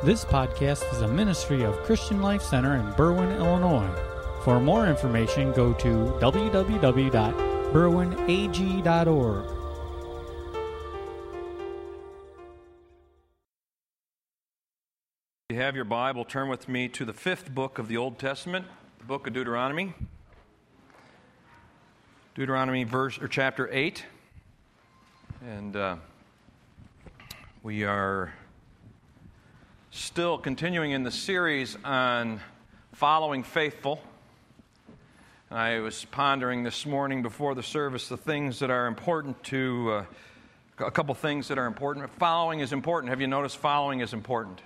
This podcast is a ministry of Christian Life Center in Berwyn, Illinois. For more information, go to www.berwynag.org. If you have your Bible, turn with me to the fifth book of the Old Testament, the book of Deuteronomy. Deuteronomy chapter 8. And we are still continuing in the series on following faithful. I was pondering this morning before the service the things that are important to, a couple things that are important. Following is important. Have you noticed following is important?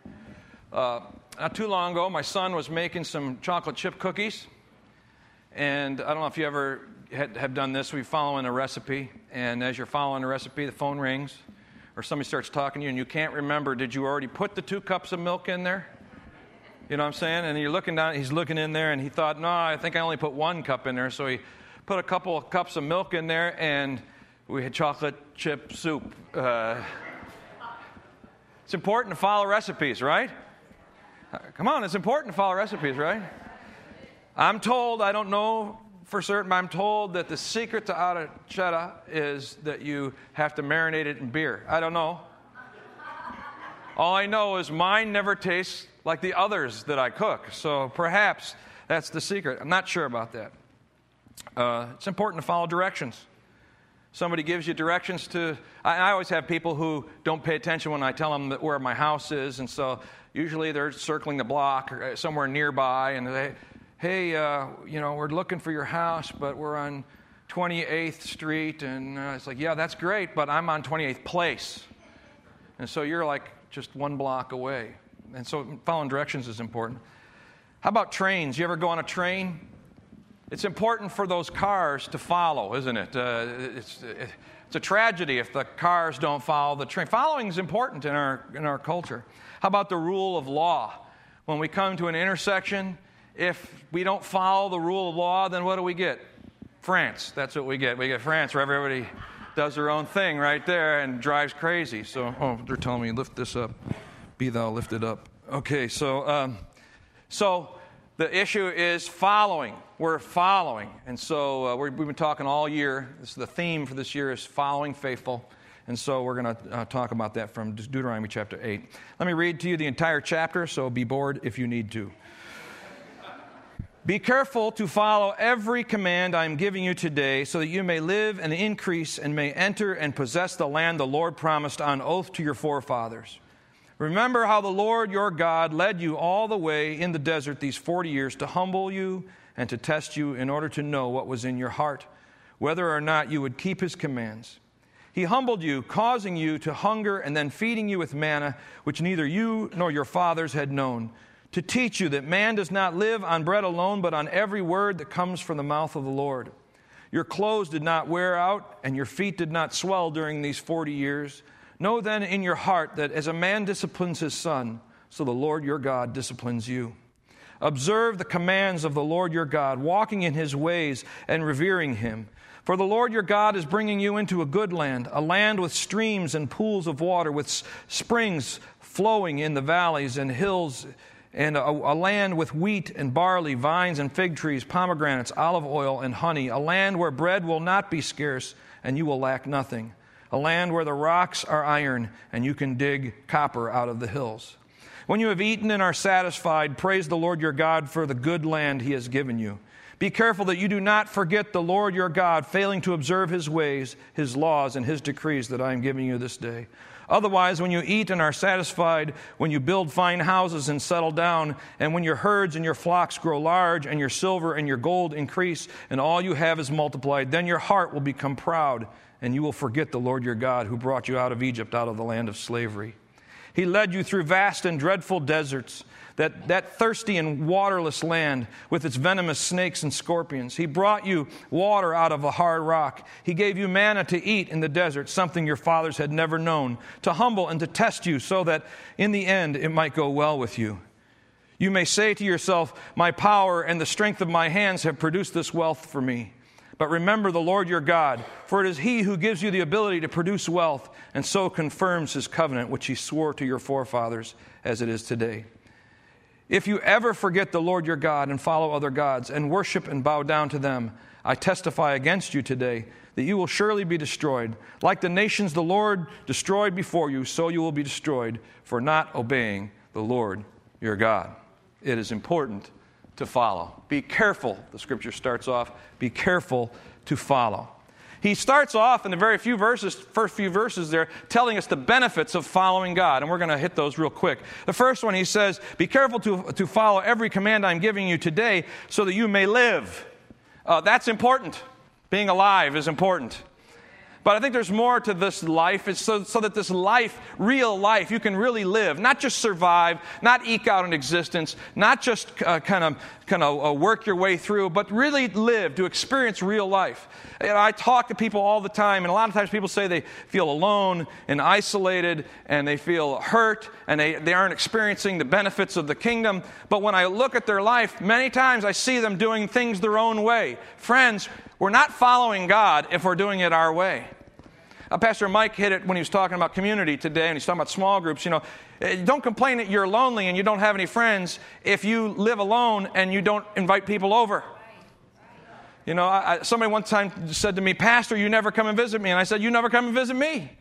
Not too long ago, my son was making some chocolate chip cookies. And I don't know if you ever have done this. We follow in a recipe. And as you're following a recipe, the phone rings. Or somebody starts talking to you and you can't remember, did you already put the 2 cups of milk in there? You know what I'm saying? And you're looking down, he's looking in there and he thought, no, I think I only put 1 cup in there. So he put a couple of cups of milk in there and we had chocolate chip soup. It's important to follow recipes, right? Come on, it's important to follow recipes, right? I'm told, I don't know for certain, but I'm told that the secret to arrachera is that you have to marinate it in beer. I don't know. All I know is mine never tastes like the others that I cook. So perhaps that's the secret. I'm not sure about that. It's important to follow directions. Somebody gives you directions to... I always have people who don't pay attention when I tell them where my house is, and so usually they're circling the block or somewhere nearby, and they... Hey, we're looking for your house, but we're on 28th Street. And it's like, yeah, that's great, but I'm on 28th Place. And so you're like just 1 block away. And so following directions is important. How about trains? You ever go on a train? It's important for those cars to follow, isn't it? It's a tragedy if the cars don't follow the train. Following is important in our culture. How about the rule of law? When we come to an intersection, if we don't follow the rule of law, then what do we get? France. That's what we get. We get France, where everybody does their own thing right there and drives crazy. So, they're telling me, lift this up. Be thou lifted up. Okay, so the issue is following. We're following. And so we've been talking all year. This is the theme for this year is following faithful. And so we're going to talk about that from Deuteronomy chapter 8. Let me read to you the entire chapter, so be bored if you need to. Be careful to follow every command I am giving you today, so that you may live and increase and may enter and possess the land the Lord promised on oath to your forefathers. Remember how the Lord your God led you all the way in the desert these 40 years to humble you and to test you in order to know what was in your heart, whether or not you would keep his commands. He humbled you, causing you to hunger and then feeding you with manna, which neither you nor your fathers had known, to teach you that man does not live on bread alone, but on every word that comes from the mouth of the Lord. Your clothes did not wear out, and your feet did not swell during these 40 years. Know then in your heart that as a man disciplines his son, so the Lord your God disciplines you. Observe the commands of the Lord your God, walking in his ways and revering him. For the Lord your God is bringing you into a good land, a land with streams and pools of water, with springs flowing in the valleys and hills, and a land with wheat and barley, vines and fig trees, pomegranates, olive oil, and honey, a land where bread will not be scarce, and you will lack nothing, a land where the rocks are iron, and you can dig copper out of the hills. When you have eaten and are satisfied, praise the Lord your God for the good land he has given you. Be careful that you do not forget the Lord your God, failing to observe his ways, his laws, and his decrees that I am giving you this day. Otherwise, when you eat and are satisfied, when you build fine houses and settle down, and when your herds and your flocks grow large, and your silver and your gold increase, and all you have is multiplied, then your heart will become proud, and you will forget the Lord your God, who brought you out of Egypt, out of the land of slavery. He led you through vast and dreadful deserts, that thirsty and waterless land with its venomous snakes and scorpions. He brought you water out of a hard rock. He gave you manna to eat in the desert, something your fathers had never known, to humble and to test you so that in the end it might go well with you. You may say to yourself, my power and the strength of my hands have produced this wealth for me. but remember the Lord your God, for it is He who gives you the ability to produce wealth and so confirms His covenant, which He swore to your forefathers as it is today. If you ever forget the Lord your God and follow other gods and worship and bow down to them, I testify against you today that you will surely be destroyed. Like the nations the Lord destroyed before you, so you will be destroyed for not obeying the Lord your God. It is important to follow. Be careful, the Scripture starts off, be careful to follow. He starts off in the first few verses there, telling us the benefits of following God, and we're going to hit those real quick. The first one, he says, be careful to follow every command I'm giving you today so that you may live. That's important. Being alive is important. But I think there's more to this life. It's so that this life, real life, you can really live. Not just survive, not eke out an existence, not just kind of work your way through, but really live, to experience real life. I talk to people all the time, and a lot of times people say they feel alone and isolated, and they feel hurt, and they aren't experiencing the benefits of the kingdom. But when I look at their life, many times I see them doing things their own way. Friends, we're not following God if we're doing it our way. Pastor Mike hit it when he was talking about community today, and he's talking about small groups. Don't complain that you're lonely and you don't have any friends if you live alone and you don't invite people over. Somebody one time said to me, Pastor, you never come and visit me. And I said, you never come and visit me.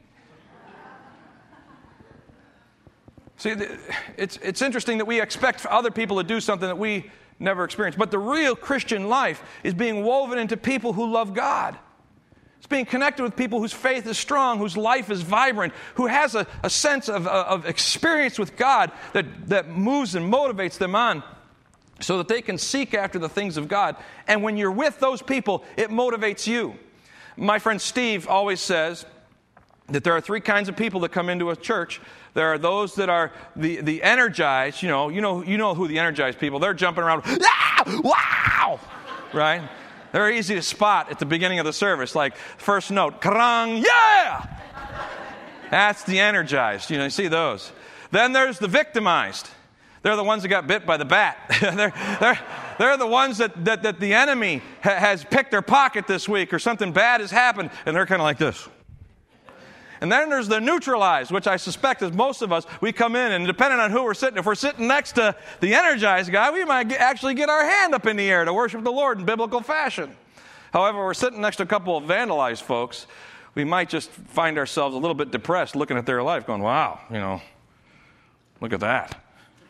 See, it's interesting that we expect other people to do something that we never experienced. But the real Christian life is being woven into people who love God. It's being connected with people whose faith is strong, whose life is vibrant, who has a sense of experience with God that moves and motivates them on so that they can seek after the things of God. And when you're with those people, it motivates you. My friend Steve always says that there are three kinds of people that come into a church. There are those that are the energized, you know who the energized people, they're jumping around, ah, wow, right? They're easy to spot at the beginning of the service, like first note, karang, yeah! That's the energized, you see those. Then there's the victimized. They're the ones that got bit by the bat. They're the ones that the enemy has picked their pocket this week, or something bad has happened, and they're kind of like this. And then there's the neutralized, which I suspect is most of us. We come in, and depending on who we're sitting, if we're sitting next to the energized guy, we might actually get our hand up in the air to worship the Lord in biblical fashion. However, if we're sitting next to a couple of vandalized folks, we might just find ourselves a little bit depressed looking at their life going, wow, look at that.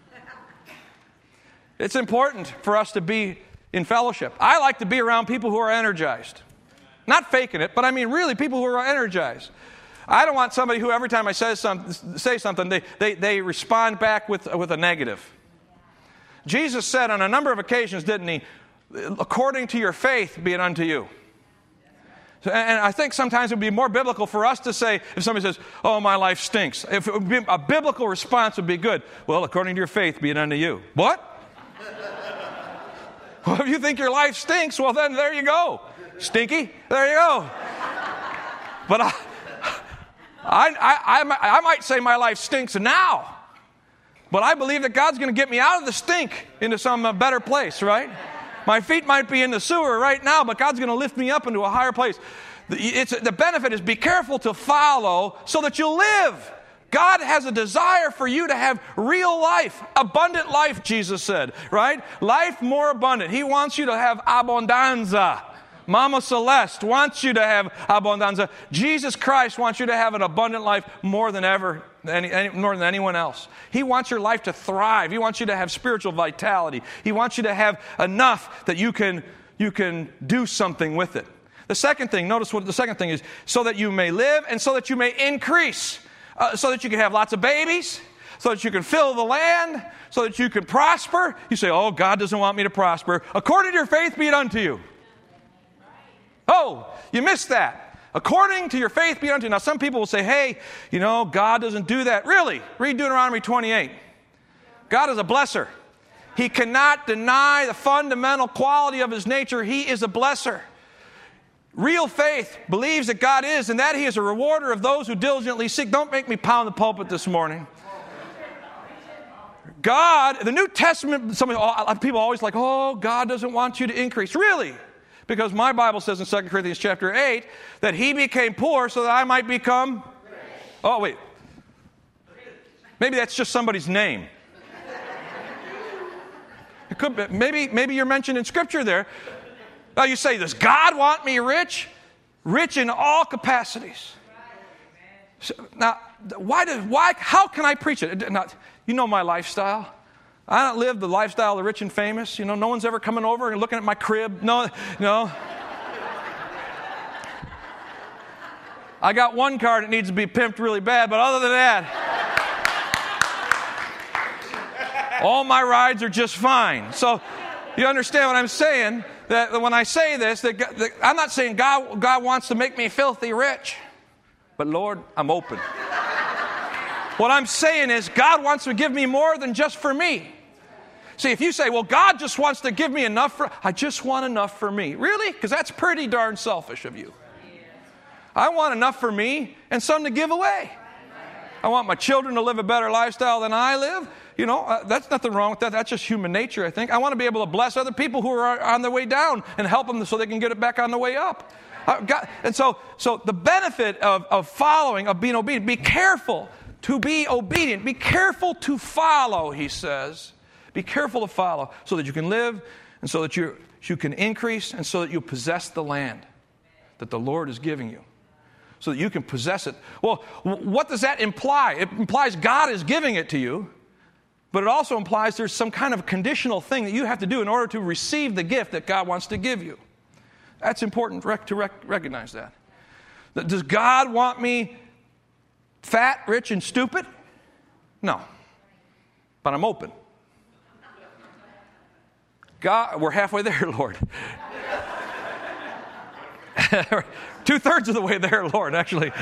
It's important for us to be in fellowship. I like to be around people who are energized. Not faking it, but I mean really people who are energized. I don't want somebody who every time I say something, they respond back with a negative. Jesus said on a number of occasions, didn't he, according to your faith be it unto you. And I think sometimes it would be more biblical for us to say, if somebody says, oh, my life stinks, if it would be, a biblical response would be good. Well, according to your faith be it unto you. What? Well, if you think your life stinks, well, then there you go. Stinky, there you go. But I might say my life stinks now, but I believe that God's going to get me out of the stink into some better place, right? My feet might be in the sewer right now, but God's going to lift me up into a higher place. The benefit is be careful to follow so that you'll live. God has a desire for you to have real life, abundant life, Jesus said, right? Life more abundant. He wants you to have abundanza. Mama Celeste wants you to have abundanza. Jesus Christ wants you to have an abundant life more than ever, more than anyone else. He wants your life to thrive. He wants you to have spiritual vitality. He wants you to have enough that you can do something with it. The second thing, notice what the second thing is, so that you may live and so that you may increase. So that you can have lots of babies, so that you can fill the land, so that you can prosper. You say, oh, God doesn't want me to prosper. According to your faith be it unto you. Oh, you missed that. According to your faith be it unto you. Now, some people will say, hey, God doesn't do that. Really? Read Deuteronomy 28. God is a blesser. He cannot deny the fundamental quality of His nature. He is a blesser. Real faith believes that God is, and that He is a rewarder of those who diligently seek. Don't make me pound the pulpit this morning. God, the New Testament, people always like, oh, God doesn't want you to increase. Really? Because my Bible says in 2 Corinthians chapter 8 that he became poor so that I might become rich. Oh, wait. Maybe that's just somebody's name. It could be, maybe you're mentioned in Scripture there. Now you say, does God want me rich? Rich in all capacities. So, now, how can I preach it? Now, you know my lifestyle. I don't live the lifestyle of the rich and famous. You know, no one's ever coming over and looking at my crib. No. I got one car that needs to be pimped really bad, but other than that, all my rides are just fine. So you understand what I'm saying? That when I say this, that I'm not saying God wants to make me filthy rich. But Lord, I'm open. What I'm saying is God wants to give me more than just for me. See, if you say, well, God just wants to give me enough I just want enough for me. Really? Because that's pretty darn selfish of you. I want enough for me and some to give away. I want my children to live a better lifestyle than I live. You know, that's nothing wrong with that. That's just human nature, I think. I want to be able to bless other people who are on their way down and help them so they can get it back on the way up. And so the benefit of following, of being obedient, be careful to be obedient. Be careful to follow, he says. Be careful to follow so that you can live and so that you can increase and so that you possess the land that the Lord is giving you. So that you can possess it. Well, what does that imply? It implies God is giving it to you, but it also implies there's some kind of conditional thing that you have to do in order to receive the gift that God wants to give you. That's important to recognize that. Does God want me fat, rich, and stupid? No. But I'm open. God, we're halfway there, Lord. 2/3 of the way there, Lord, actually.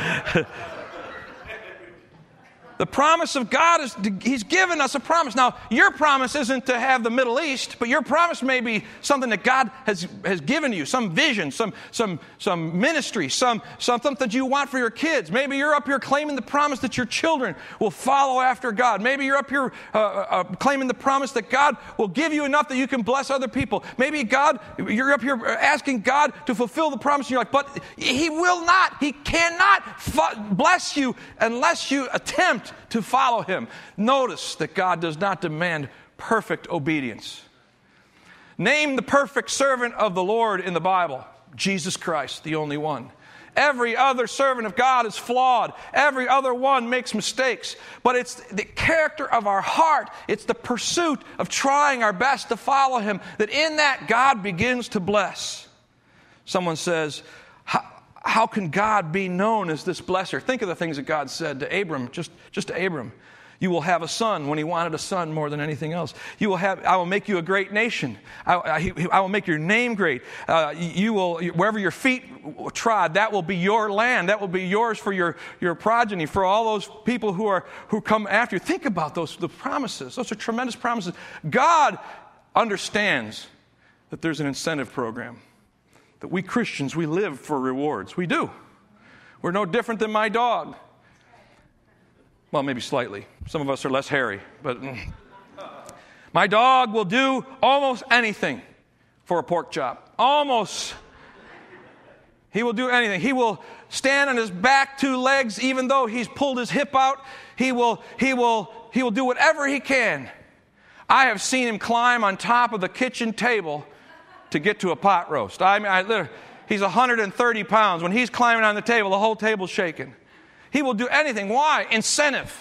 The promise of God is, he's given us a promise. Now, your promise isn't to have the Middle East, but your promise may be something that God has given you, some vision, some ministry, something that you want for your kids. Maybe you're up here claiming the promise that your children will follow after God. Maybe you're up here claiming the promise that God will give you enough that you can bless other people. Maybe you're up here asking God to fulfill the promise in your life, but he will not. He cannot bless you unless you attempt to follow him. Notice that God does not demand perfect obedience. Name the perfect servant of the Lord in the Bible. Jesus Christ, the only one. Every other servant of God is flawed. Every other one makes mistakes. But it's the character of our heart. It's the pursuit of trying our best to follow him that in that God begins to bless. Someone says, how can God be known as this blesser? Think of the things that God said to Abram, just to Abram. You will have a son when he wanted a son more than anything else. I will make you a great nation. I will make your name great. Wherever your feet trod, that will be your land. That will be yours for your progeny, for all those people who come after you. Think about the promises. Those are tremendous promises. God understands that there's an incentive program. That we Christians, we live for rewards. We do. We're no different than my dog. Well, maybe slightly. Some of us are less hairy. But my dog will do almost anything for a pork chop. Almost. He will do anything. He will stand on his back 2 legs even though he's pulled his hip out. He will do whatever he can. I have seen him climb on top of the kitchen table to get to a pot roast. He's 130 pounds. When he's climbing on the table, the whole table's shaking. He will do anything. Why? Incentive.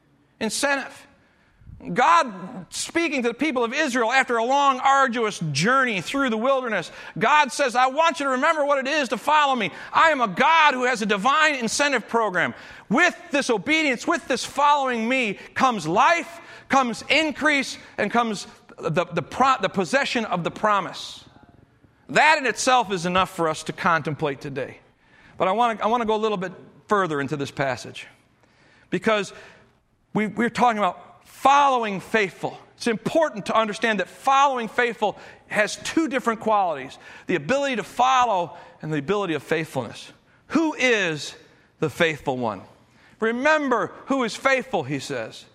God, speaking to the people of Israel after a long, arduous journey through the wilderness, God says, I want you to remember what it is to follow me. I am a God who has a divine incentive program. With this obedience, with this following me, comes life, comes increase, and comes the possession of the promise. That in itself is enough for us to contemplate today. But I want to go a little bit further into this passage. Because we're talking about following faithful. It's important to understand that following faithful has 2 different qualities. The ability to follow and the ability of faithfulness. Who is the faithful one? Remember who is faithful, he says.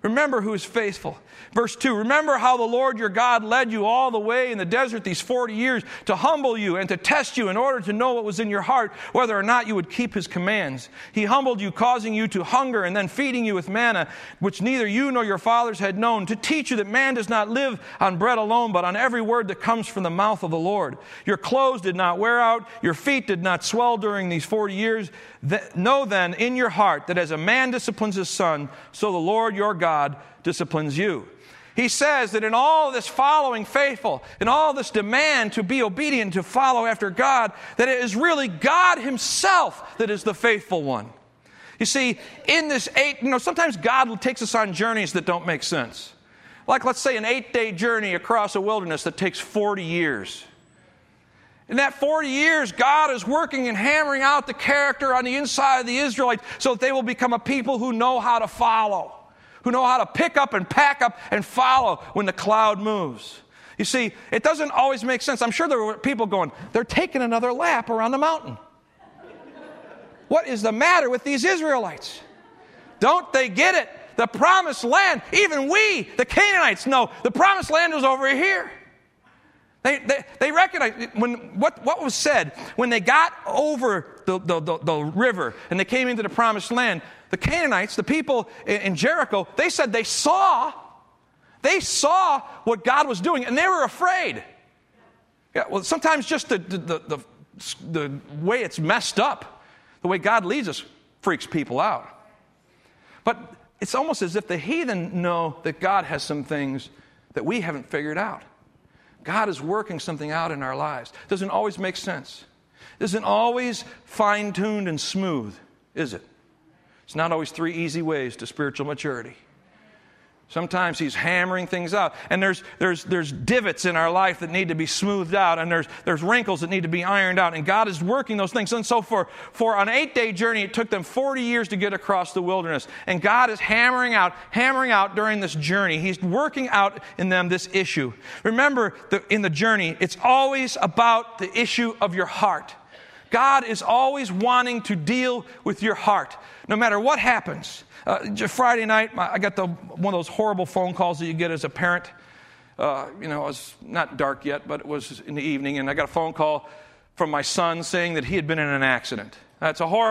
Remember who is faithful. Verse 2, remember how the Lord your God led you all the way in the desert these 40 years to humble you and to test you in order to know what was in your heart, whether or not you would keep his commands. He humbled you, causing you to hunger and then feeding you with manna, which neither you nor your fathers had known, to teach you that man does not live on bread alone, but on every word that comes from the mouth of the Lord. Your clothes did not wear out, your feet did not swell during these 40 years. Know then in your heart that as a man disciplines his son, so the Lord your God disciplines you. He says that in all this following faithful, in all this demand to be obedient, to follow after God, that it is really God himself that is the faithful one. You see, in this sometimes God takes us on journeys that don't make sense. Like, let's say, an 8-day journey across a wilderness that takes 40 years. In that 40 years, God is working and hammering out the character on the inside of the Israelites so that they will become a people who know how to follow, who know how to pick up and pack up and follow when the cloud moves. You see, it doesn't always make sense. I'm sure there were people going, they're taking another lap around the mountain. What is the matter with these Israelites? Don't they get it? The promised land, even we, the Canaanites, know the promised land was over here. They recognize what was said when they got over the river and they came into the promised land. The Canaanites, the people in Jericho, they said they saw what God was doing, and they were afraid. Yeah, well, sometimes just the way it's messed up, the way God leads us, freaks people out. But it's almost as if the heathen know that God has some things that we haven't figured out. God is working something out in our lives. Doesn't always make sense. Isn't always fine-tuned and smooth, is it? It's not always 3 easy ways to spiritual maturity. Sometimes he's hammering things out. And there's divots in our life that need to be smoothed out. And there's wrinkles that need to be ironed out. And God is working those things. And so for an 8-day journey, it took them 40 years to get across the wilderness. And God is hammering out during this journey. He's working out in them this issue. Remember, in the journey, it's always about the issue of your heart. God is always wanting to deal with your heart, no matter what happens. Friday night, I got one of those horrible phone calls that you get as a parent. It was not dark yet, but it was in the evening, and I got a phone call from my son saying that he had been in an accident. I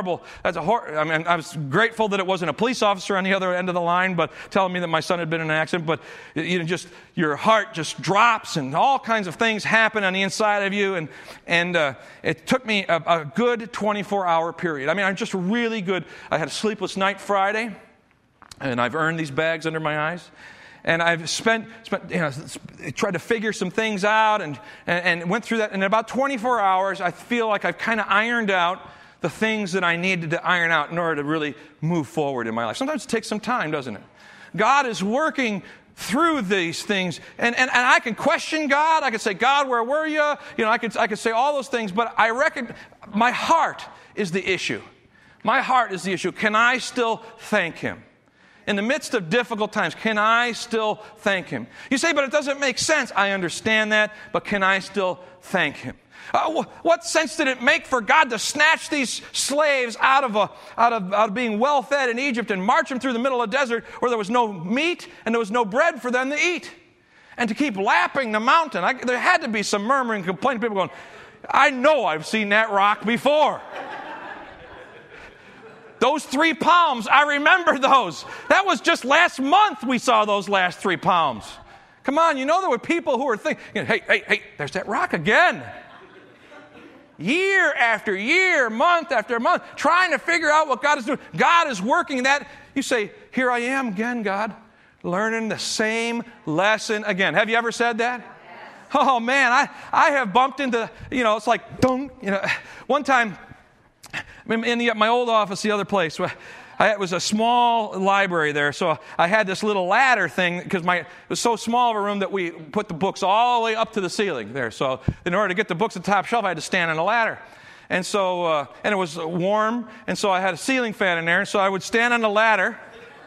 was grateful that it wasn't a police officer on the other end of the line, but telling me that my son had been in an accident. But your heart just drops, and all kinds of things happen on the inside of you. And it took me a good 24-hour period. I'm just really good. I had a sleepless night Friday, and I've earned these bags under my eyes. And I've tried to figure some things out and went through that. And in about 24 hours, I feel like I've kind of ironed out the things that I needed to iron out in order to really move forward in my life. Sometimes it takes some time, doesn't it? God is working through these things. And I can question God. I can say, God, where were you? I could say all those things. But I reckon my heart is the issue. My heart is the issue. Can I still thank him? In the midst of difficult times, can I still thank him? You say, but it doesn't make sense. I understand that, but can I still thank him? What sense did it make for God to snatch these slaves out of being well-fed in Egypt and march them through the middle of the desert where there was no meat and there was no bread for them to eat? And to keep lapping the mountain. There had to be some murmuring, complaining, people going, I know I've seen that rock before. Those 3 palms, I remember those. That was just last month we saw those last 3 palms. Come on, there were people who were thinking, hey, there's that rock again. Year after year, month after month, trying to figure out what God is doing. God is working that. You say, here I am again, God, learning the same lesson again. Have you ever said that? Yes. Oh, man, I have bumped into, it's like, dong. One time, in my old office, the other place, it was a small library there, so I had this little ladder thing because it was so small of a room that we put the books all the way up to the ceiling there. So in order to get the books at the top shelf, I had to stand on a ladder. And so, and it was warm, and so I had a ceiling fan in there, and so I would stand on the ladder.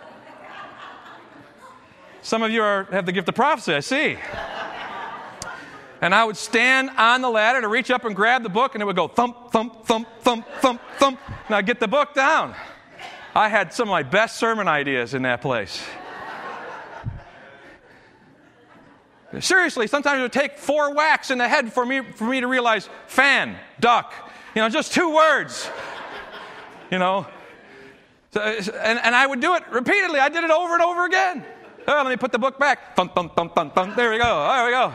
Some of you have the gift of prophecy, I see. And I would stand on the ladder to reach up and grab the book, and it would go thump, thump, thump, thump, thump, thump, and I'd get the book down. I had some of my best sermon ideas in that place. Seriously, sometimes it would take 4 whacks in the head for me to realize fan, duck. Just 2 words. So, and I would do it repeatedly. I did it over and over again. Oh, let me put the book back. Thump, thump, thump, thump, thump. There we go. There we go.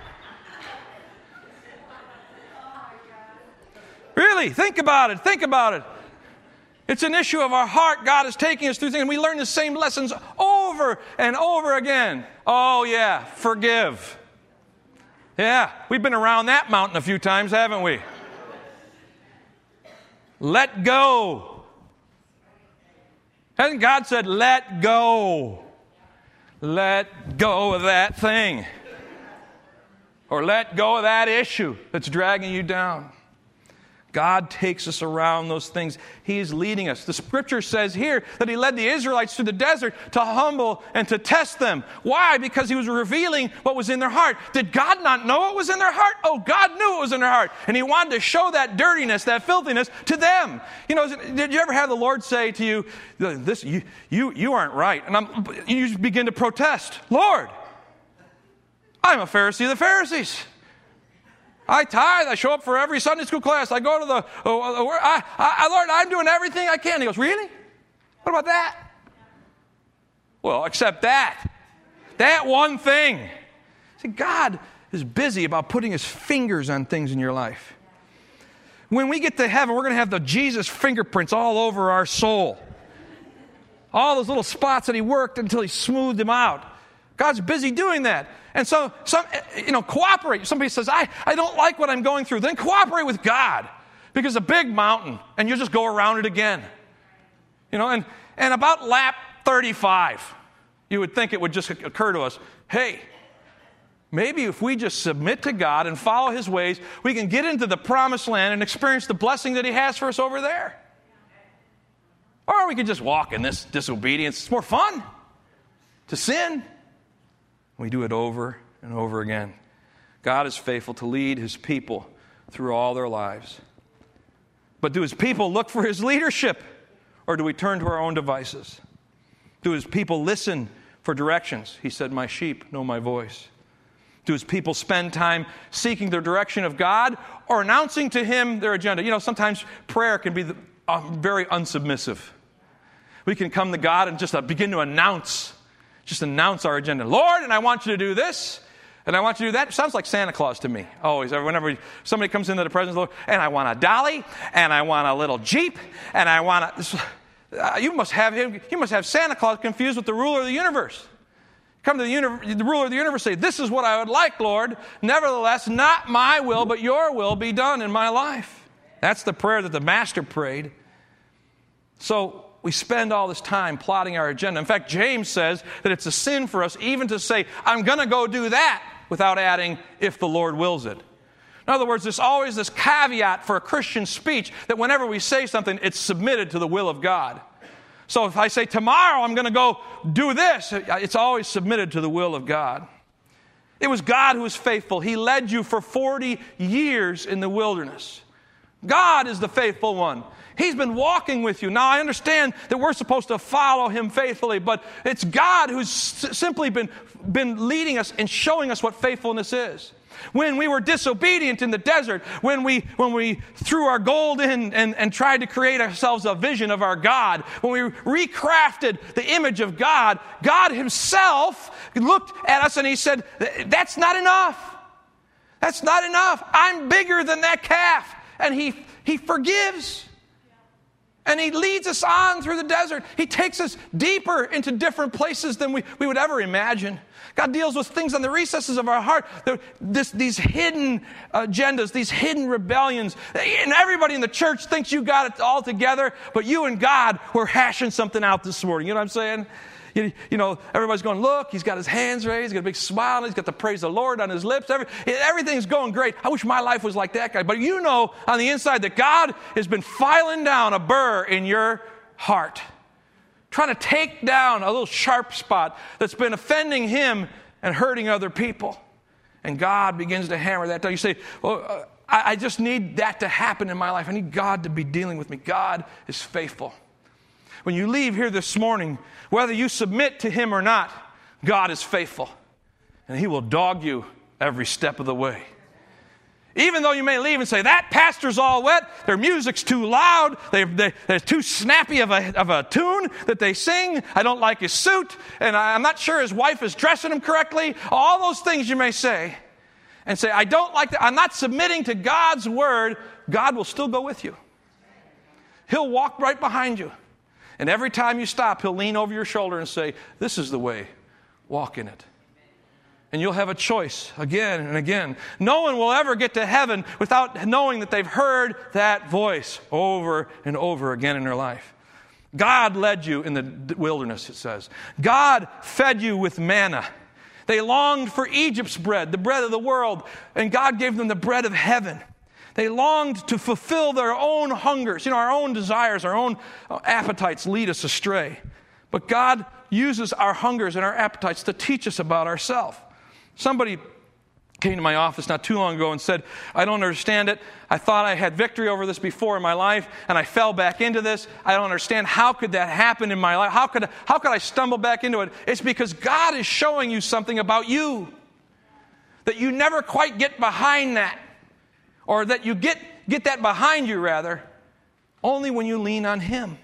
Really, think about it. Think about it. It's an issue of our heart. God is taking us through things, and we learn the same lessons over and over again. Oh, yeah, forgive. Yeah, we've been around that mountain a few times, haven't we? Let go. Hasn't God said, let go? Let go of that thing. Or let go of that issue that's dragging you down. God takes us around those things. He is leading us. The scripture says here that he led the Israelites through the desert to humble and to test them. Why? Because he was revealing what was in their heart. Did God not know what was in their heart? Oh, God knew what was in their heart. And he wanted to show that dirtiness, that filthiness to them. Did you ever have the Lord say to you, "This, you aren't right." And you begin to protest. Lord, I'm a Pharisee of the Pharisees. I tithe. I show up for every Sunday school class. I go to Lord, I'm doing everything I can. He goes, really? What about that? Well, except that. That one thing. See, God is busy about putting his fingers on things in your life. When we get to heaven, we're going to have the Jesus fingerprints all over our soul. All those little spots that he worked until he smoothed them out. God's busy doing that. And so, cooperate. Somebody says, I don't like what I'm going through. Then cooperate with God. Because a big mountain, and you just go around it again. And about lap 35, you would think it would just occur to us, hey, maybe if we just submit to God and follow his ways, we can get into the promised land and experience the blessing that he has for us over there. Or we could just walk in this disobedience. It's more fun to sin. We do it over and over again. God is faithful to lead his people through all their lives. But do his people look for his leadership? Or do we turn to our own devices? Do his people listen for directions? He said, my sheep know my voice. Do his people spend time seeking the direction of God or announcing to him their agenda? Sometimes prayer can be very unsubmissive. We can come to God and just begin to announce our agenda. Lord, and I want you to do this, and I want you to do that. It sounds like Santa Claus to me. Always, whenever somebody comes into the presence of the Lord, and I want a dolly, and I want a little Jeep, and I want you must have Santa Claus confused with the ruler of the universe. Come to the ruler of the universe, say, this is what I would like, Lord. Nevertheless, not my will, but your will be done in my life. That's the prayer that the Master prayed. So, we spend all this time plotting our agenda. In fact, James says that it's a sin for us even to say, I'm going to go do that, without adding, if the Lord wills it. In other words, there's always this caveat for a Christian speech that whenever we say something, it's submitted to the will of God. So if I say, tomorrow I'm going to go do this, it's always submitted to the will of God. It was God who was faithful. He led you for 40 years in the wilderness. God is the faithful one. He's been walking with you. Now, I understand that we're supposed to follow him faithfully, but it's God who's simply been leading us and showing us what faithfulness is. When we were disobedient in the desert, when we threw our gold in and tried to create ourselves a vision of our God, when we recrafted the image of God, God himself looked at us and he said, that's not enough. That's not enough. I'm bigger than that calf. And he forgives. And he leads us on through the desert. He takes us deeper into different places than we would ever imagine. God deals with things on the recesses of our heart. These hidden agendas, these hidden rebellions. And everybody in the church thinks you got it all together, but you and God were hashing something out this morning. You know what I'm saying? Everybody's going, look, he's got his hands raised, he's got a big smile, and he's got the praise the Lord on his lips. Everything's going great. I wish my life was like that guy. But you know on the inside that God has been filing down a burr in your heart, trying to take down a little sharp spot that's been offending him and hurting other people. And God begins to hammer that down. You say, I just need that to happen in my life. I need God to be dealing with me. God is faithful. When you leave here this morning, whether you submit to him or not, God is faithful. and He will dog you every step of the way. Even though you may leave and say, that pastor's all wet, their music's too loud, they're too snappy of a tune that they sing, I don't like his suit, and I'm not sure his wife is dressing him correctly, all those things you may say, and say, I don't like that, I'm not submitting to God's word, God will still go with you. He'll walk right behind you. And every time you stop, He'll lean over your shoulder and say, this is the way, walk in it. And you'll have a choice again and again. No one will ever get to heaven without knowing that they've heard that voice over and over again in their life. God led you in the wilderness, it says. God fed you with manna. They longed for Egypt's bread, the bread of the world, and God gave them the bread of heaven. They longed to fulfill their own hungers. Our own desires, our own appetites lead us astray. But God uses our hungers and our appetites to teach us about ourselves. Somebody came to my office not too long ago and said, I don't understand it. I thought I had victory over this before in my life, and I fell back into this. I don't understand. How could that happen in my life? How could I stumble back into it? It's because God is showing you something about you that you never quite get behind that, or that you get that behind you, rather, only when you lean on Him.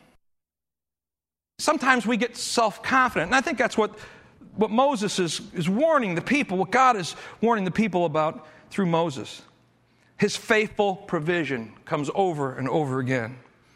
Sometimes we get self-confident, and I think that's what Moses is warning the people, what God is warning the people about through Moses. His faithful provision comes over and over again.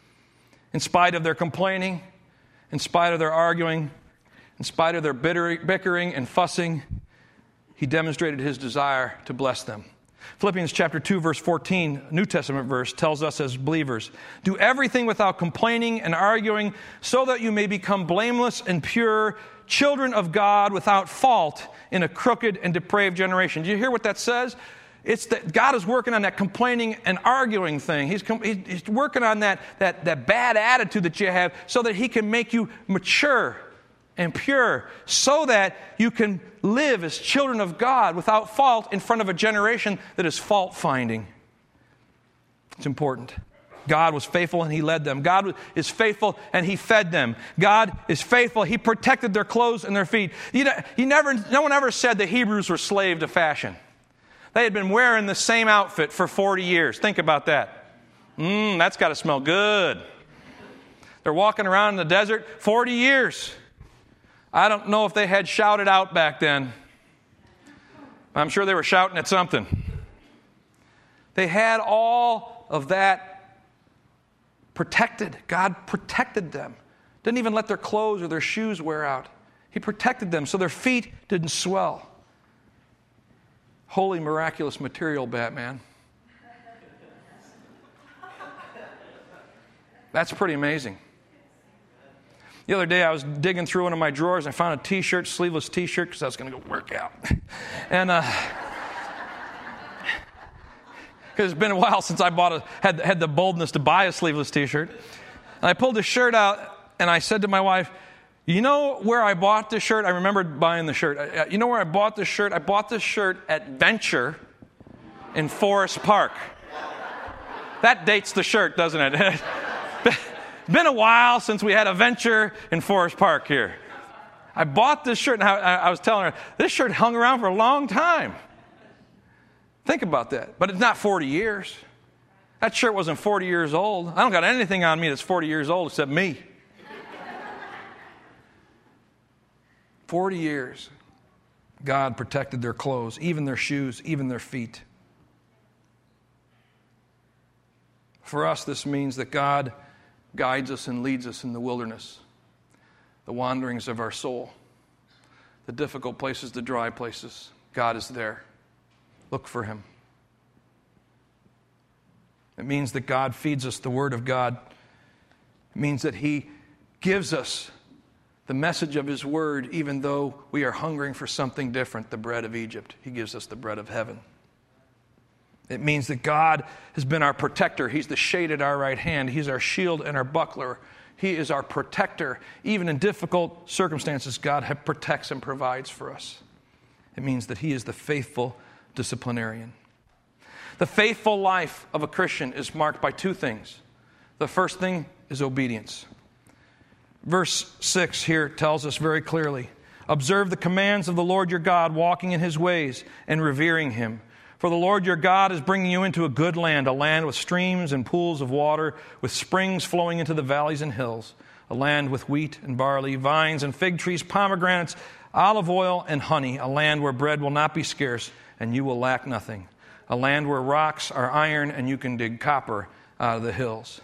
In spite of their complaining, in spite of their arguing, in spite of their bickering and fussing, He demonstrated His desire to bless them. Philippians chapter 2, verse 14, New Testament verse, tells us as believers, do everything without complaining and arguing, so that you may become blameless and pure, children of God without fault in a crooked and depraved generation. Do you hear what that says? It's that God is working on that complaining and arguing thing. He's working on that bad attitude that you have so that He can make you mature and pure, so that you can live as children of God without fault in front of a generation that is fault-finding. It's important. God was faithful and He led them. God is faithful and He fed them. God is faithful. He protected their clothes and their feet. No one ever said the Hebrews were slave to fashion. They had been wearing the same outfit for 40 years. Think about that. That's got to smell good. They're walking around in the desert 40 years. I don't know if they had shouted out back then. I'm sure they were shouting at something. They had all of that protected. God protected them. Didn't even let their clothes or their shoes wear out. He protected them so their feet didn't swell. Holy, miraculous material, Batman. That's pretty amazing. The other day I was digging through one of my drawers and I found a t-shirt, sleeveless t-shirt, because I was going to go work out. And because it's been a while since I had the boldness to buy a sleeveless t-shirt. And I pulled the shirt out and I said to my wife, you know where I bought this shirt? I remembered buying the shirt. You know where I bought this shirt? I bought this shirt at Venture in Forest Park. That dates the shirt, doesn't it? It's been a while since we had a Venture in Forest Park here. I bought this shirt, and I was telling her, this shirt hung around for a long time. Think about that. But it's not 40 years. That shirt wasn't 40 years old. I don't got anything on me that's 40 years old except me. 40 years, God protected their clothes, even their shoes, even their feet. For us, this means that God guides us and leads us in the wilderness, the wanderings of our soul, the difficult places, the dry places. God is there. Look for Him. It means that God feeds us the Word of God. It means that He gives us the message of His Word, even though we are hungering for something different, the bread of Egypt. He gives us the bread of heaven. It means that God has been our protector. He's the shade at our right hand. He's our shield and our buckler. He is our protector. Even in difficult circumstances, God protects and provides for us. It means that He is the faithful disciplinarian. The faithful life of a Christian is marked by two things. The first thing is obedience. Verse 6 here tells us very clearly, Observe the commands of the Lord your God, walking in his ways and revering him. For the Lord your God is bringing you into a good land, a land with streams and pools of water, with springs flowing into the valleys and hills, a land with wheat and barley, vines and fig trees, pomegranates, olive oil and honey, a land where bread will not be scarce and you will lack nothing, a land where rocks are iron and you can dig copper out of the hills.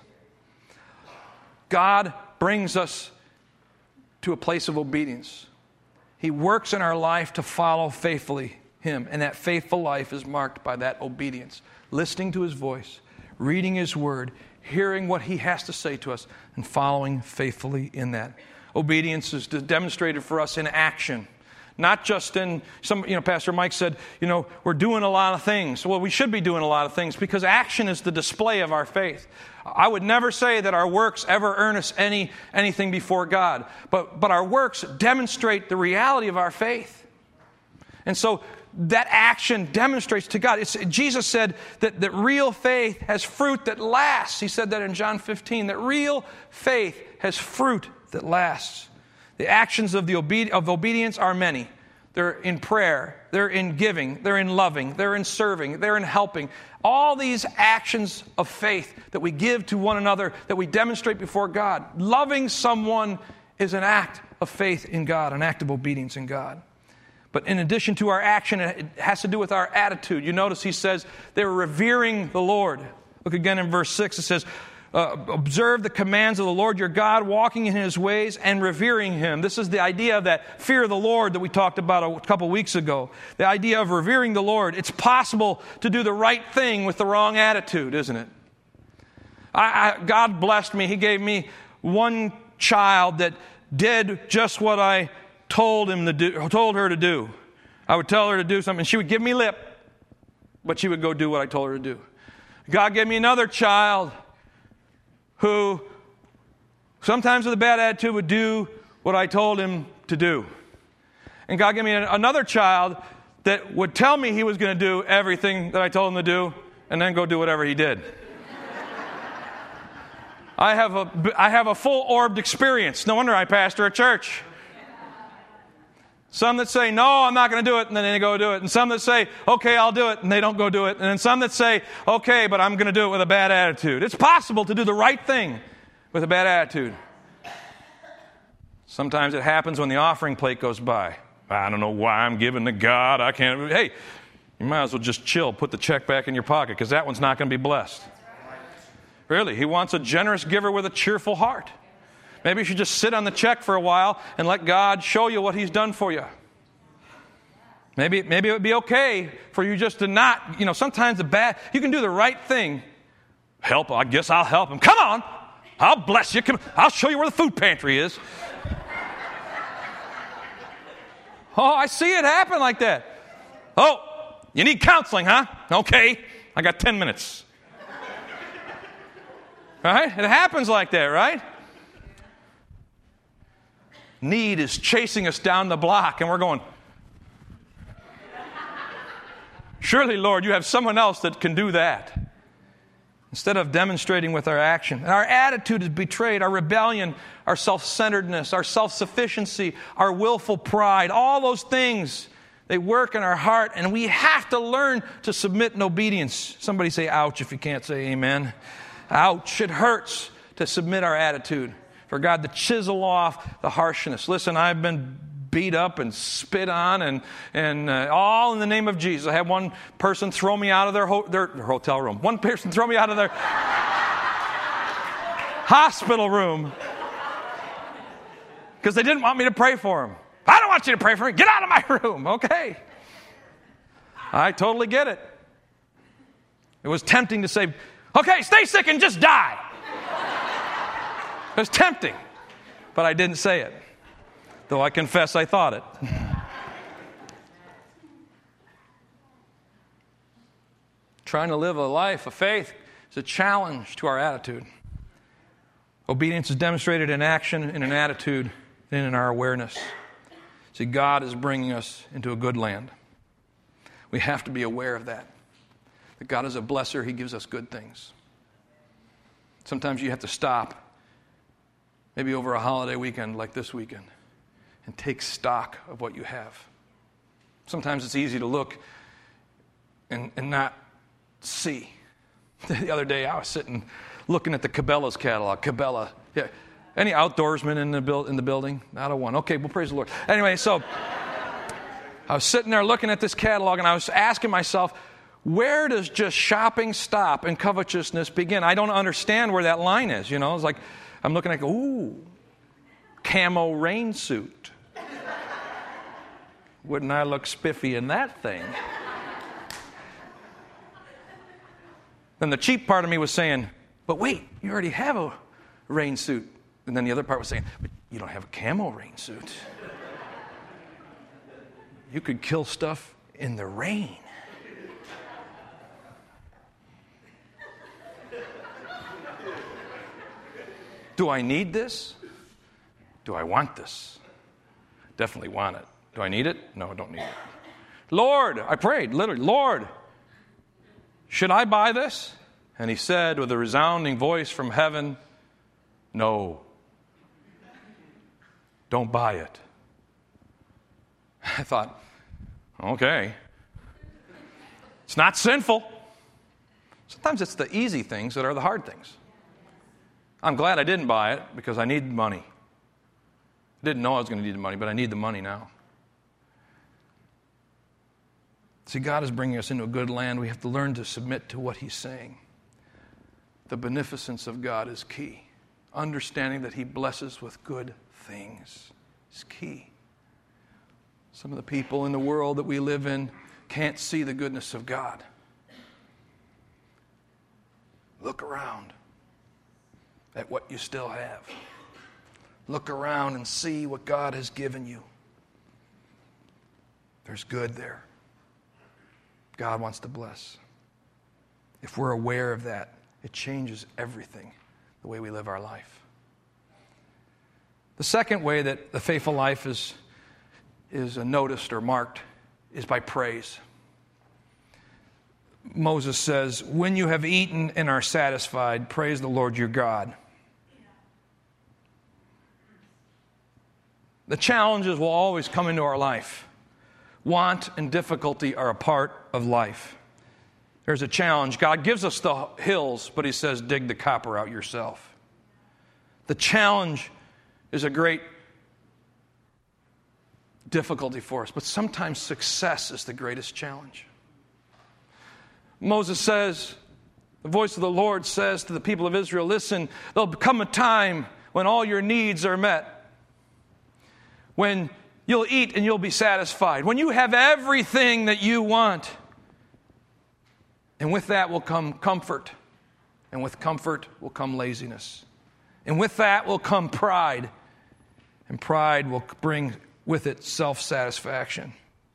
God brings us to a place of obedience. He works in our life to follow faithfully him, and that faithful life is marked by that obedience, listening to his voice, reading his word, hearing what he has to say to us, and following faithfully in that. Obedience is demonstrated for us in action, not just in some, Pastor Mike said, we're doing a lot of things. Well, we should be doing a lot of things because action is the display of our faith. I would never say that our works ever earn us anything before God, but our works demonstrate the reality of our faith. And so that action demonstrates to God. Jesus said that real faith has fruit that lasts. He said that in John 15, that real faith has fruit that lasts. The actions of obedience are many. They're in prayer, they're in giving, they're in loving, they're in serving, they're in helping. All these actions of faith that we give to one another, that we demonstrate before God. Loving someone is an act of faith in God, an act of obedience in God. But in addition to our action, it has to do with our attitude. You notice he says they were revering the Lord. Look again in verse 6. It says, observe the commands of the Lord your God, walking in his ways and revering him. This is the idea of that fear of the Lord that we talked about a couple weeks ago. The idea of revering the Lord. It's possible to do the right thing with the wrong attitude, isn't it? God blessed me. He gave me one child that did just what I told her to do. I would tell her to do something, and she would give me lip, but she would go do what I told her to do. God gave me another child who sometimes with a bad attitude would do what I told him to do. And God gave me another child that would tell me he was going to do everything that I told him to do and then go do whatever he did. I have a full-orbed experience. No wonder I pastor a church. Some that say, no, I'm not going to do it, and then they go do it. And some that say, okay, I'll do it, and they don't go do it. And then some that say, okay, but I'm going to do it with a bad attitude. It's possible to do the right thing with a bad attitude. Sometimes it happens when the offering plate goes by. I don't know why I'm giving to God. I can't. Hey, you might as well just chill. Put the check back in your pocket because that one's not going to be blessed. Really, he wants a generous giver with a cheerful heart. Maybe you should just sit on the check for a while and let God show you what he's done for you. Maybe it would be okay for you just to not, sometimes you can do the right thing. Help, I guess I'll help him. Come on, I'll bless you. I'll show you where the food pantry is. Oh, I see it happen like that. Oh, you need counseling, huh? Okay, I got 10 minutes. Right? It happens like that, right? Need is chasing us down the block, and we're going, surely, Lord, you have someone else that can do that. Instead of demonstrating with our action. And our attitude is betrayed, our rebellion, our self-centeredness, our self-sufficiency, our willful pride, all those things, they work in our heart, and we have to learn to submit in obedience. Somebody say, ouch, if you can't say amen. Ouch, it hurts to submit our attitude. For God to chisel off the harshness. Listen, I've been beat up and spit on and all in the name of Jesus. I had one person throw me out of their hotel room. One person throw me out of their hospital room because they didn't want me to pray for him. I don't want you to pray for me. Get out of my room. Okay. I totally get it. It was tempting to say, okay, stay sick and just die. It was tempting, but I didn't say it, though I confess I thought it. Trying to live a life of faith is a challenge to our attitude. Obedience is demonstrated in action, in an attitude, and in our awareness. See, God is bringing us into a good land. We have to be aware of that. That God is a blesser. He gives us good things. Sometimes you have to stop, maybe over a holiday weekend like this weekend, and take stock of what you have. Sometimes it's easy to look and not see. The other day I was sitting looking at the Cabela's catalog. Cabela. Yeah. Any outdoorsmen in the building? Not a one. Okay, well, praise the Lord. Anyway, so I was sitting there looking at this catalog, and I was asking myself, where does just shopping stop and covetousness begin? I don't understand where that line is, you know. It's like I'm looking at, ooh, camo rain suit. Wouldn't I look spiffy in that thing? Then the cheap part of me was saying, but wait, you already have a rain suit. And then the other part was saying, but you don't have a camo rain suit. You could kill stuff in the rain. Do I need this? Do I want this? Definitely want it. Do I need it? No, I don't need it. Lord, I prayed, literally, Lord, should I buy this? And he said with a resounding voice from heaven, no. Don't buy it. I thought, okay. It's not sinful. Sometimes it's the easy things that are the hard things. I'm glad I didn't buy it because I need money. I didn't know I was going to need the money, but I need the money now. See, God is bringing us into a good land. We have to learn to submit to what he's saying. The beneficence of God is key. Understanding that he blesses with good things is key. Some of the people in the world that we live in can't see the goodness of God. Look around at what you still have. Look around and see what God has given you. There's good there. God wants to bless. If we're aware of that, it changes everything, the way we live our life. The second way that the faithful life is noticed or marked is by praise. Moses says, when you have eaten and are satisfied, praise the Lord your God. The challenges will always come into our life. Want and difficulty are a part of life. There's a challenge. God gives us the hills, but he says, dig the copper out yourself. The challenge is a great difficulty for us, but sometimes success is the greatest challenge. Moses says, the voice of the Lord says to the people of Israel, listen, there'll come a time when all your needs are met, when you'll eat and you'll be satisfied, when you have everything that you want. And with that will come comfort, and with comfort will come laziness. And with that will come pride, and pride will bring with it self-satisfaction.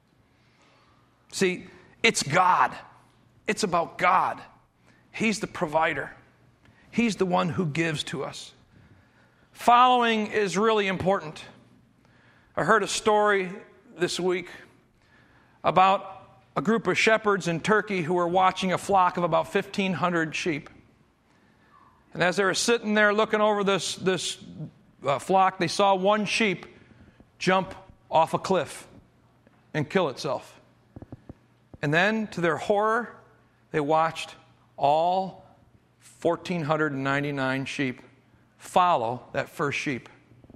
See, it's God. It's about God. He's the provider. He's the one who gives to us. Following is really important. I heard a story this week about a group of shepherds in Turkey who were watching a flock of about 1,500 sheep. And as they were sitting there looking over this flock, they saw one sheep jump off a cliff and kill itself. And then, to their horror, they watched all 1,499 sheep follow that first sheep.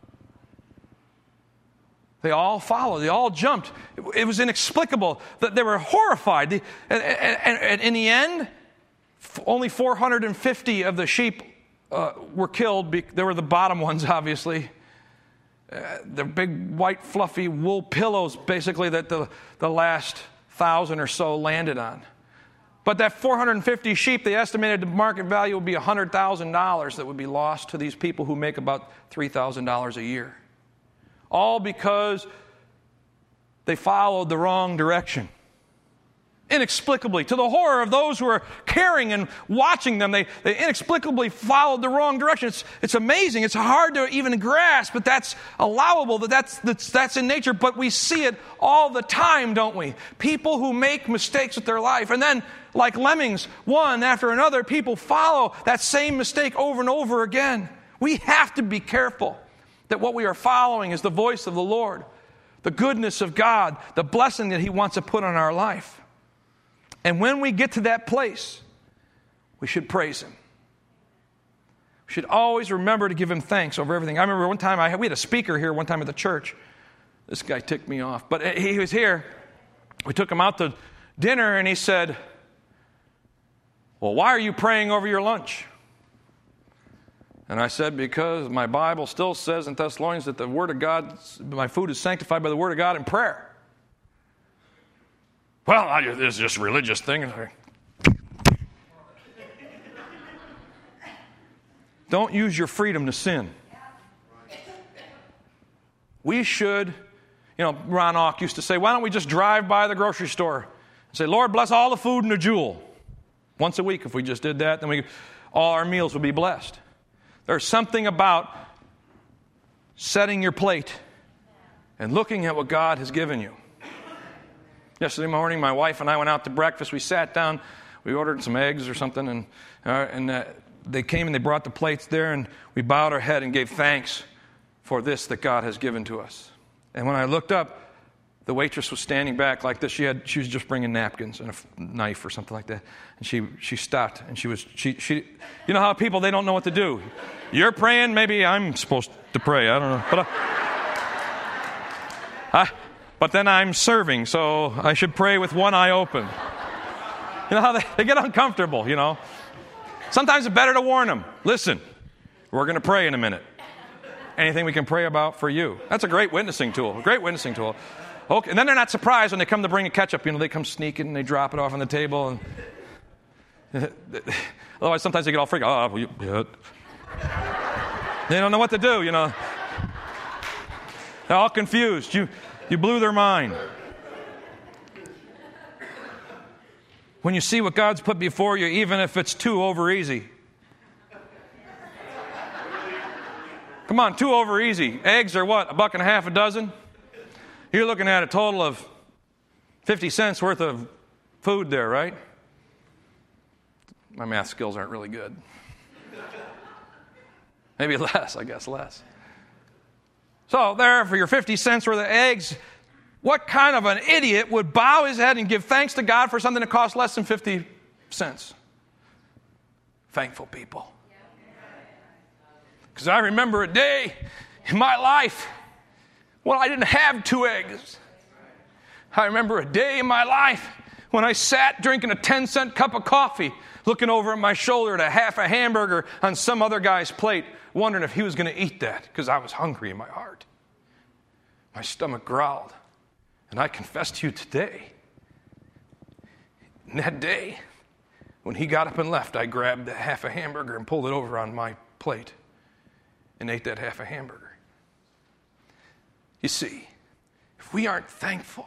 They all followed. They all jumped. It was inexplicable. They were horrified. And in the end, only 450 of the sheep were killed. They were the bottom ones, obviously. The big, white, fluffy wool pillows, basically, that the last 1,000 or so landed on. But that 450 sheep, they estimated the market value would be $100,000 that would be lost to these people who make about $3,000 a year. All because they followed the wrong direction. Inexplicably, to the horror of those who are caring and watching them, they inexplicably followed the wrong direction. It's amazing. It's hard to even grasp, but that's allowable, that's in nature. But we see it all the time, don't we? People who make mistakes with their life, and then, like lemmings, one after another, people follow that same mistake over and over again. We have to be careful. That what we are following is the voice of the Lord, the goodness of God, the blessing that He wants to put on our life. And when we get to that place, we should praise Him. We should always remember to give Him thanks over everything. I remember one time, we had a speaker here one time at the church. This guy ticked me off. But he was here. We took him out to dinner, and he said, well, why are you praying over your lunch? And I said, because my Bible still says in Thessalonians that the Word of God, my food is sanctified by the Word of God in prayer. Well, this is just a religious thing. Don't use your freedom to sin. We should, Ron Auk used to say, why don't we just drive by the grocery store and say, Lord, bless all the food in the jewel. Once a week, if we just did that, then all our meals would be blessed. There's something about setting your plate and looking at what God has given you. Yesterday morning, my wife and I went out to breakfast. We sat down. We ordered some eggs or something, and they came and they brought the plates there, and we bowed our head and gave thanks for this that God has given to us. And when I looked up, the waitress was standing back like this. She was just bringing napkins and a knife or something like that. And she stopped, and she you know how people, they don't know what to do. You're praying, maybe I'm supposed to pray. I don't know. But then I'm serving, so I should pray with one eye open. You know how they get uncomfortable, Sometimes it's better to warn them. Listen, we're going to pray in a minute. Anything we can pray about for you. That's a great witnessing tool. Okay, and then they're not surprised when they come to bring a ketchup. They come sneaking and they drop it off on the table. And otherwise, sometimes they get all freaked out. They don't know what to do, They're all confused. You blew their mind. When you see what God's put before you, even if it's too over easy. Come on, too over easy. Eggs are what, $1.50 a dozen? You're looking at a total of 50 cents worth of food there, right? My math skills aren't really good. Maybe less, I guess, less. So there, for your 50 cents worth of eggs, what kind of an idiot would bow his head and give thanks to God for something that costs less than 50 cents? Thankful people. Because I remember a day in my life when I didn't have 2 eggs. I remember a day in my life when I sat drinking a 10-cent cup of coffee, looking over at my shoulder at a half a hamburger on some other guy's plate, wondering if he was going to eat that because I was hungry in my heart. My stomach growled. And I confess to you today, in that day, when he got up and left, I grabbed the half a hamburger and pulled it over on my plate and ate that half a hamburger. You see, if we aren't thankful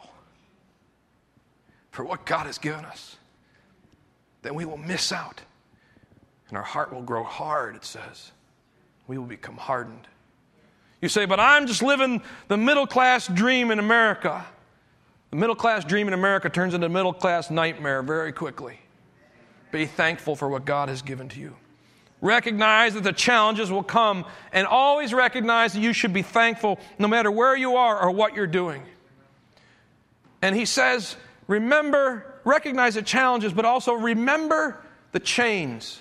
for what God has given us, then we will miss out. And our heart will grow hard, it says. We will become hardened. You say, but I'm just living the middle-class dream in America. The middle-class dream in America turns into a middle-class nightmare very quickly. Be thankful for what God has given to you. Recognize that the challenges will come, and always recognize that you should be thankful no matter where you are or what you're doing. And he says, recognize the challenges, but also remember the chains.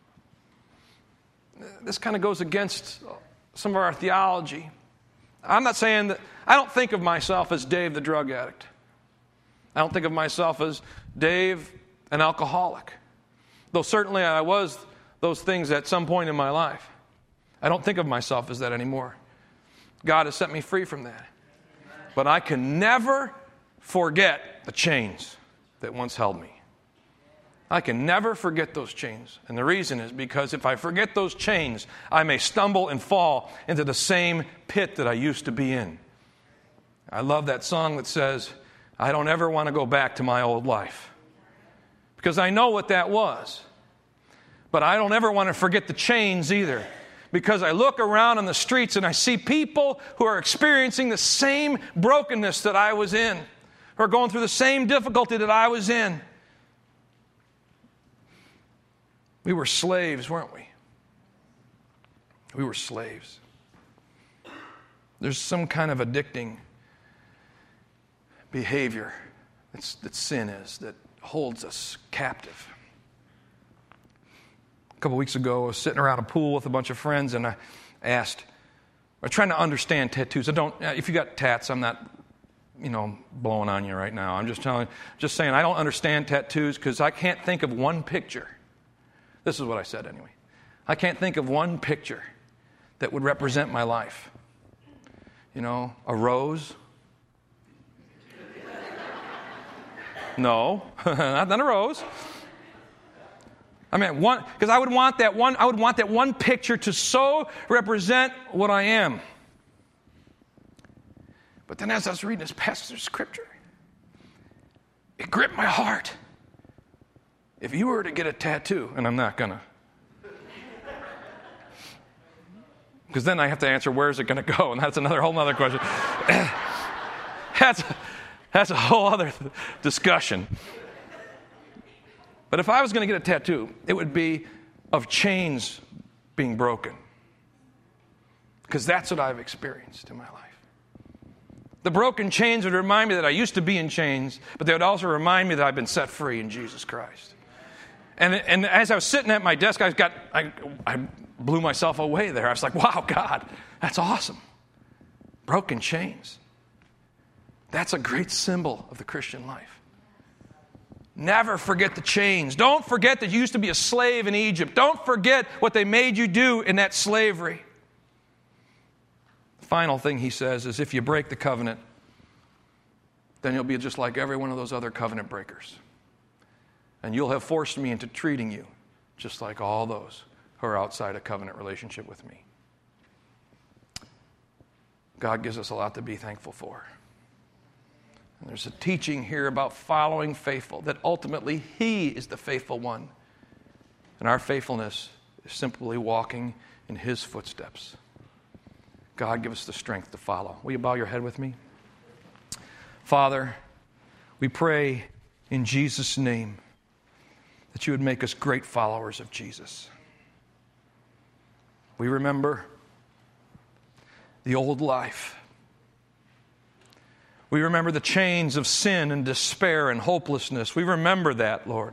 This kind of goes against some of our theology. I'm not saying that, I don't think of myself as Dave the drug addict. I don't think of myself as Dave an alcoholic. Though certainly I was those things at some point in my life. I don't think of myself as that anymore. God has set me free from that. But I can never forget the chains that once held me. I can never forget those chains. And the reason is because if I forget those chains, I may stumble and fall into the same pit that I used to be in. I love that song that says, I don't ever want to go back to my old life. Because I know what that was. But I don't ever want to forget the chains either. Because I look around on the streets and I see people who are experiencing the same brokenness that I was in. Who are going through the same difficulty that I was in. We were slaves, weren't we? We were slaves. There's some kind of addicting behavior that sin is, that holds us captive. A couple weeks ago, I was sitting around a pool with a bunch of friends, and I was trying to understand tattoos. If you got tats, I'm not, blowing on you right now. I'm just saying I don't understand tattoos because I can't think of one picture. This is what I said anyway. I can't think of one picture that would represent my life. A rose. No, not a rose. I mean, because I would want that one picture to so represent what I am. But then as I was reading this passage of Scripture, it gripped my heart. If you were to get a tattoo, and I'm not gonna, because then I have to answer where's it going to go, and that's another whole other question. That's a whole other discussion. But if I was going to get a tattoo, it would be of chains being broken, because that's what I've experienced in my life. The broken chains would remind me that I used to be in chains, but they would also remind me that I've been set free in Jesus Christ. And as I was sitting at my desk, I blew myself away there. I was like, wow, God, that's awesome. Broken chains. That's a great symbol of the Christian life. Never forget the chains. Don't forget that you used to be a slave in Egypt. Don't forget what they made you do in that slavery. The final thing he says is, if you break the covenant, then you'll be just like every one of those other covenant breakers. And you'll have forced me into treating you just like all those who are outside a covenant relationship with me. God gives us a lot to be thankful for. And there's a teaching here about following faithful, that ultimately He is the faithful one. And our faithfulness is simply walking in His footsteps. God, give us the strength to follow. Will you bow your head with me? Father, we pray in Jesus' name that you would make us great followers of Jesus. We remember the old life. We remember the chains of sin and despair and hopelessness. We remember that, Lord.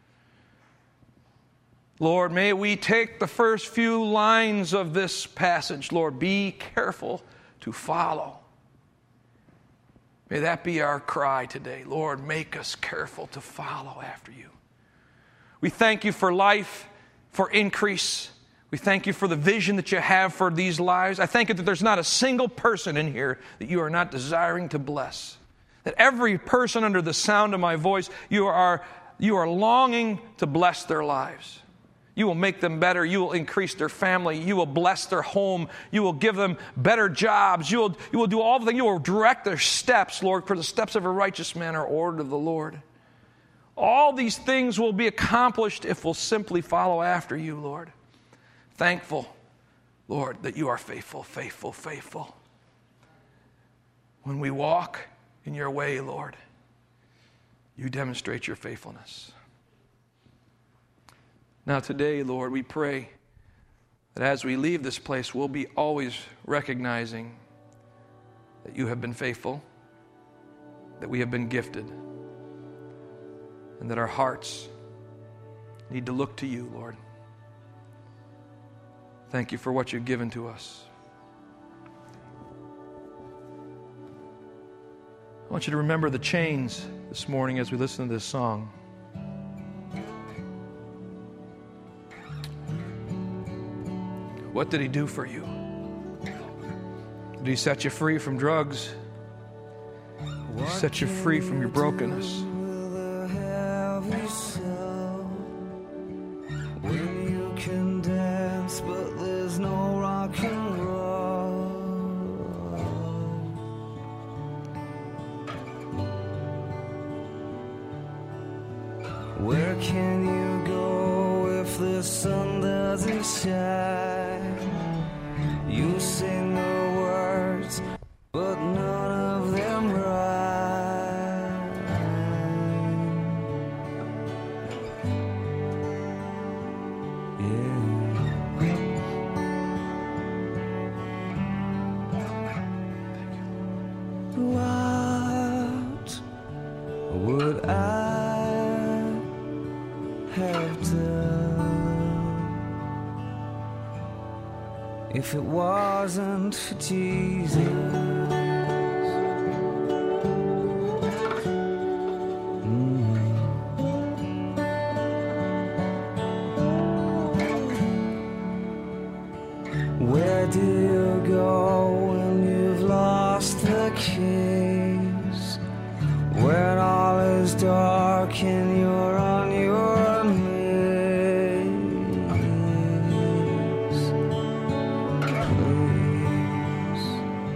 Lord, may we take the first few lines of this passage, Lord. Be careful to follow. May that be our cry today. Lord, make us careful to follow after you. We thank you for life, for increase. We thank you for the vision that you have for these lives. I thank you that there's not a single person in here that you are not desiring to bless. That every person under the sound of my voice, you are longing to bless their lives. You will make them better. You will increase their family. You will bless their home. You will give them better jobs. You will do all the things. You will direct their steps, Lord, for the steps of a righteous man are ordered of the Lord. All these things will be accomplished if we'll simply follow after you, Lord. Thankful, Lord, that you are faithful, faithful, faithful. When we walk in your way, Lord, you demonstrate your faithfulness. Now today, Lord, we pray that as we leave this place, we'll be always recognizing that you have been faithful, that we have been gifted, and that our hearts need to look to you, Lord. Thank you for what you've given to us. I want you to remember the chains this morning as we listen to this song. What did he do for you? Did he set you free from drugs? Did he set you free from your brokenness? When you can dance, but there's no rock and roll. Where can you go if the sun doesn't shine? You sing the words, but none of them rhyme. Yeah. would I have done if it wasn't for Jesus? Where do you go when you've lost the keys? When all is dark and you're on your knees? Please.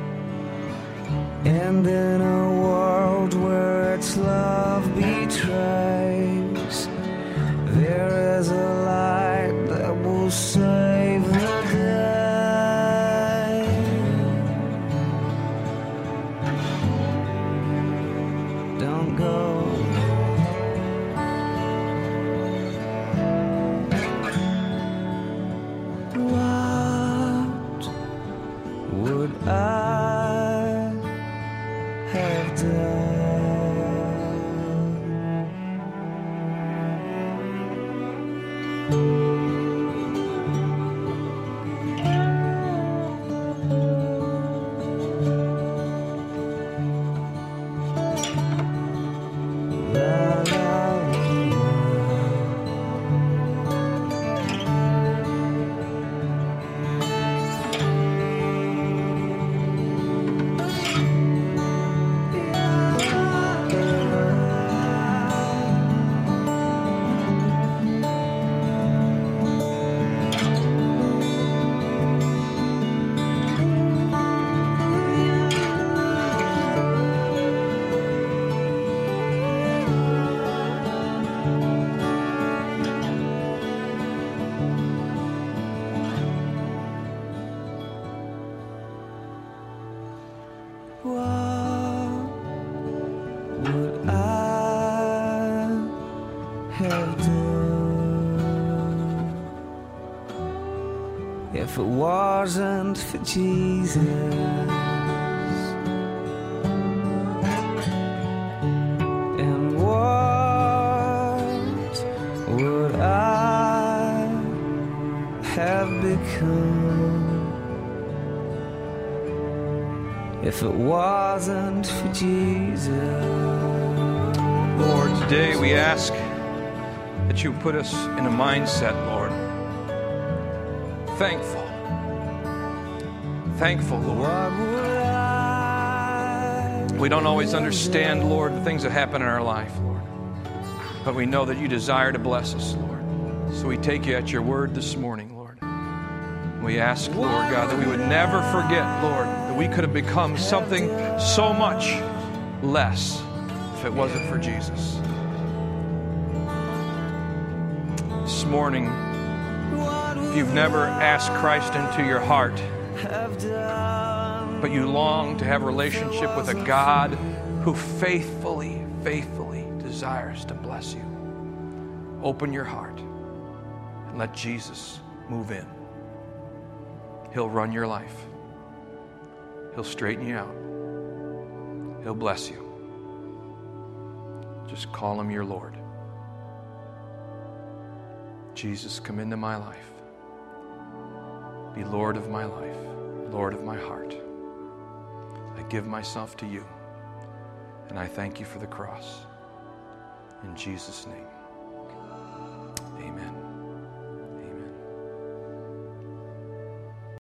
And in a world where its love betrays, there is a light that will save the day. Don't go. What would I have done? What would I have done if it wasn't for Jesus? And what would I have become if it wasn't for Jesus? Lord, today we ask that you put us in a mindset, Lord, thankful, Lord. What would I We don't always understand, Lord, the things that happen in our life, Lord, but we know that you desire to bless us, Lord. So we take you at your word this morning, Lord. We ask, Lord God, that we would never forget, Lord, that we could have become something so much less if it wasn't for Jesus. This morning, if you've never asked Christ into your heart, have done? but you long to have a relationship with a God who faithfully desires to bless you, open your heart and let Jesus move in. He'll run your life. He'll straighten you out. He'll bless you. Just call him your Lord. Jesus, come into my life. Be Lord of my life, Lord of my heart. I give myself to you, and I thank you for the cross. In Jesus' name.